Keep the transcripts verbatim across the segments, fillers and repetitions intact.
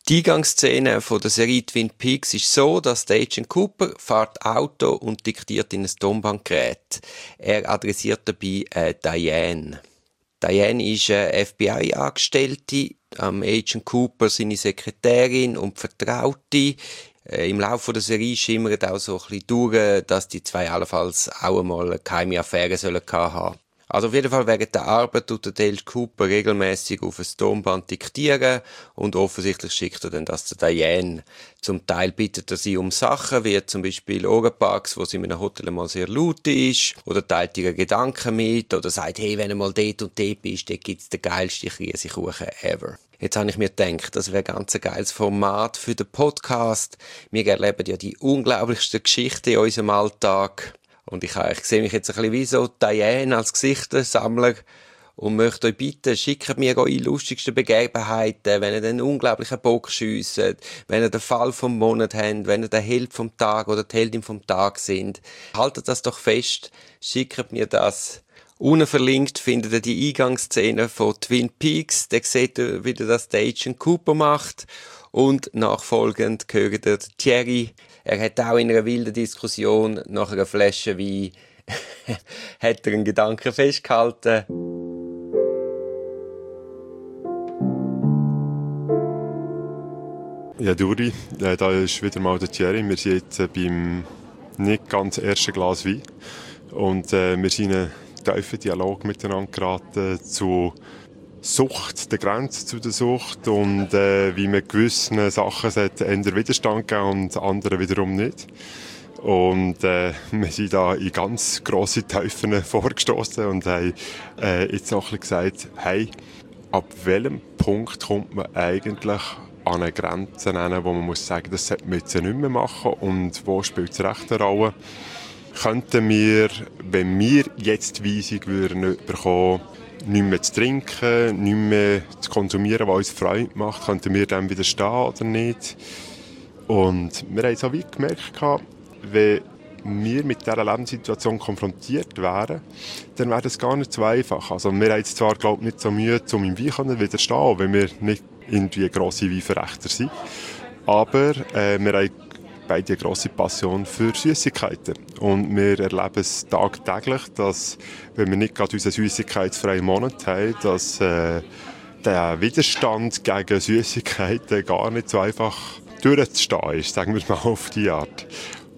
Die Eingangsszene von der Serie Twin Peaks ist so, dass der Agent Cooper fährt Auto und diktiert in ein Tonbandgerät. Er adressiert dabei äh, Diane. Diane ist eine F B I-Angestellte, am Agent Cooper seine Sekretärin und Vertraute. Äh, Im Laufe der Serie schimmert auch so ein bisschen durch, dass die zwei allenfalls auch einmal eine geheime Affäre sollen haben. Also auf jeden Fall während der Arbeit tut der Dale Cooper regelmäßig auf ein Tonband diktieren und offensichtlich schickt er dann das zu Diane. Zum Teil bittet er sie um Sachen, wie zum Beispiel Ohrenparks, wo sie in einem Hotel mal sehr laut ist, oder teilt ihre Gedanken mit, oder sagt, hey, wenn du mal dort und dort bist, dort gibt's den geilsten Käsekuchen ever. Jetzt habe ich mir gedacht, das wäre ganz ein geiles Format für den Podcast. Wir erleben ja die unglaublichsten Geschichten in unserem Alltag. Und ich, ich sehe mich jetzt ein bisschen wie so Diane als Geschichtensammler und möchte euch bitten, schickt mir eure lustigsten Begebenheiten, wenn ihr den unglaublichen Bock schiesst, wenn ihr den Fall vom Monat habt, wenn ihr der Held vom Tag oder die Heldin vom Tag sind. Haltet das doch fest, schickt mir das. Unten verlinkt findet ihr die Eingangsszene von Twin Peaks, da seht ihr, wie das der Agent Cooper macht. Und nachfolgend hört ihr Thierry. Er hat auch in einer wilden Diskussion nach einer Flasche Wein hat er einen Gedanken festgehalten. Ja, Duri, äh, da ist wieder mal der Thierry. Wir sind jetzt äh, beim nicht ganz ersten Glas Wein. Und äh, wir sind in einen tiefen Dialog miteinander geraten zu Sucht, der Grenze zu der Sucht und äh, wie man gewissen Sachen eher Widerstand geben und anderen wiederum nicht. Und äh, wir sind da in ganz grosse Tiefen vorgestoßen und haben äh, jetzt auch ein bisschen gesagt, hey, ab welchem Punkt kommt man eigentlich an eine Grenze hin, wo man muss sagen, das sollte man jetzt nicht mehr machen und wo spielt es recht eine Rolle? Könnten wir, wenn wir jetzt die Weisung würden nicht bekommen, nicht mehr zu trinken, nicht mehr zu konsumieren, was uns Freude macht, könnten wir dem widerstehen oder nicht? Und wir haben so weit gemerkt, wenn wir mit dieser Lebenssituation konfrontiert wären, dann wäre das gar nicht so einfach. Also wir haben jetzt zwar, glaube ich, nicht so Mühe, um im Wein zu widerstehen, wenn wir nicht irgendwie grosse Weinverächter sind, aber äh, wir haben beide eine grosse Passion für Süßigkeiten. Und wir erleben es tagtäglich, dass, wenn wir nicht gerade unseren süßigkeitsfreien Monat haben, dass äh, der Widerstand gegen Süßigkeiten gar nicht so einfach durchzustehen ist, sagen wir mal auf die Art.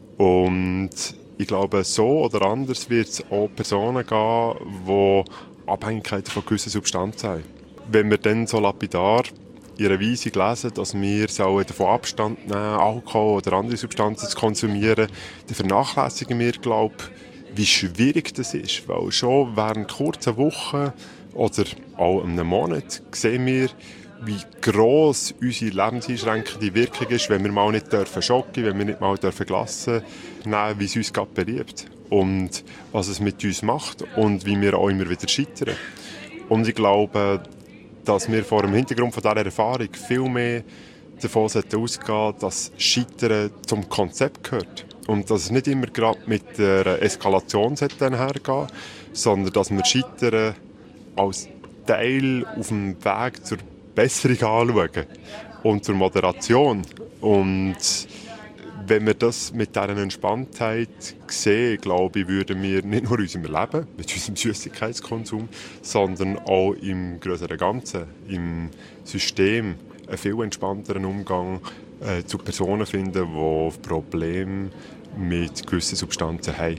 Und ich glaube, so oder anders wird es auch Personen geben, die Abhängigkeiten von gewissen Substanzen haben. Wenn wir dann so lapidar ihre Weisung lesen, dass wir davon Abstand nehmen, Alkohol oder andere Substanzen zu konsumieren, dann vernachlässigen wir, glaube ich, wie schwierig das ist. Weil schon während kurzer Wochen oder auch einem Monat sehen wir, wie gross unsere lebenseinschränkende Wirkung ist, wenn wir mal nicht dürfen schocken, wenn wir nicht mal dürfen Glasse nehmen, wie es uns gerade beliebt. Und was es mit uns macht und wie wir auch immer wieder scheitern. Und ich glaube, dass wir vor dem Hintergrund von dieser Erfahrung viel mehr davon ausgehen sollten, dass Scheitern zum Konzept gehört. Und dass es nicht immer gerade mit der Eskalation hergehen, sondern dass wir Scheitern als Teil auf dem Weg zur Besserung anschauen und zur Moderation. Und wenn wir das mit dieser Entspanntheit sehen, glaube ich, würden wir nicht nur in unserem Leben, mit unserem Süßigkeitskonsum, sondern auch im größeren Ganzen, im System, einen viel entspannteren Umgang äh, zu Personen finden, die Probleme mit gewissen Substanzen haben.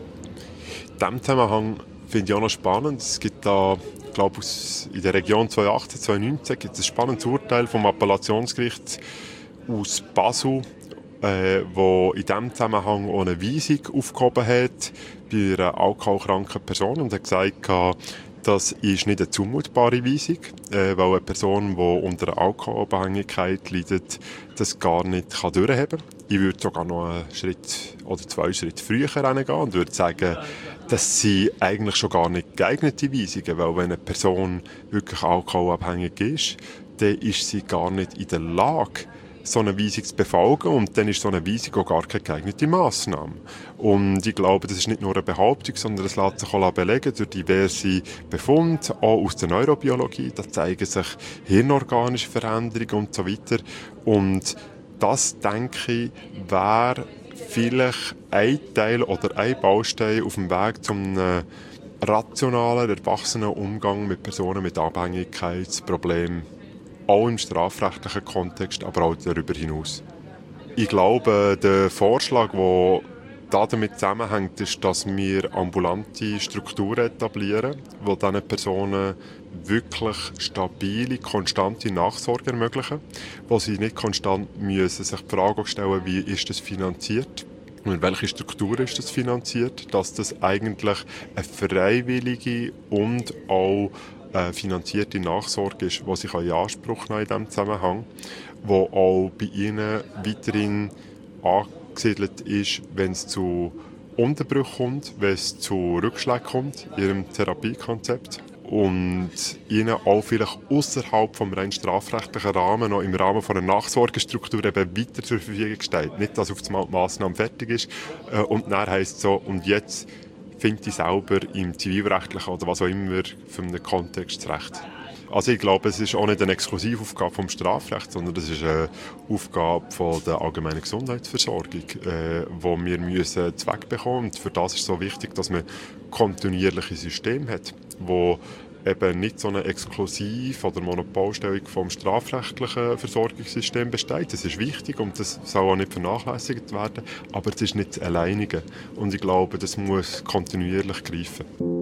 In diesem Zusammenhang finde ich auch noch spannend, es gibt da, ich glaube, in der Region zweitausendachtzehn, zweitausendneunzehn gibt es ein spannendes Urteil vom Appellationsgericht aus Basel, Äh, wo in diesem Zusammenhang auch eine Weisung aufgehoben hat bei einer alkoholkranken Person und hat gesagt, das ist nicht eine zumutbare Weisung, äh, weil eine Person, die unter einer Alkoholabhängigkeit leidet, das gar nicht kann durchheben kann. Ich würde sogar noch einen Schritt oder zwei Schritte früher reingehen und würde sagen, das sind eigentlich schon gar nicht geeignete Weisungen, weil wenn eine Person wirklich alkoholabhängig ist, dann ist sie gar nicht in der Lage, so eine Weisung zu befolgen und dann ist so eine Weisung auch gar keine geeignete Massnahme. Und ich glaube, das ist nicht nur eine Behauptung, sondern es lässt sich auch belegen durch diverse Befunde, auch aus der Neurobiologie. Da zeigen sich hirnorganische Veränderungen und so weiter. Und das, denke ich, wäre vielleicht ein Teil oder ein Baustein auf dem Weg zum einem rationalen, erwachsenen Umgang mit Personen mit Abhängigkeitsproblemen. Auch im strafrechtlichen Kontext, aber auch darüber hinaus. Ich glaube, der Vorschlag, der damit zusammenhängt, ist, dass wir ambulante Strukturen etablieren, die diesen Personen wirklich stabile, konstante Nachsorge ermöglichen, wo sie nicht konstant müssen sich die Frage stellen, wie ist das finanziert und in welche Struktur ist das finanziert, dass das eigentlich eine freiwillige und auch eine finanzierte Nachsorge ist, die sich in Anspruch nehmen in diesem Zusammenhang, die auch bei ihnen weiterhin angesiedelt ist, wenn es zu Unterbrüchen kommt, wenn es zu Rückschlägen kommt in ihrem Therapiekonzept und ihnen auch vielleicht außerhalb vom rein strafrechtlichen Rahmen, noch im Rahmen von einer Nachsorgestruktur eben weiter zur Verfügung steht. Nicht, dass auf einmal die Massnahme fertig ist äh, und dann heisst es so, und jetzt finde ich selber im zivilrechtlichen oder was auch immer für einen Kontext zurecht. Also ich glaube, es ist auch nicht eine Exklusivaufgabe vom Strafrecht, sondern das ist eine Aufgabe von der allgemeinen Gesundheitsversorgung, äh, wo wir müssen Zweck bekommen. Und für das ist es so wichtig, dass man kontinuierliche Systeme hat, wo eben nicht so eine Exklusiv- oder Monopolstellung vom strafrechtlichen Versorgungssystem besteht. Das ist wichtig und das soll auch nicht vernachlässigt werden, aber es ist nicht das Alleinige. Und ich glaube, das muss kontinuierlich greifen.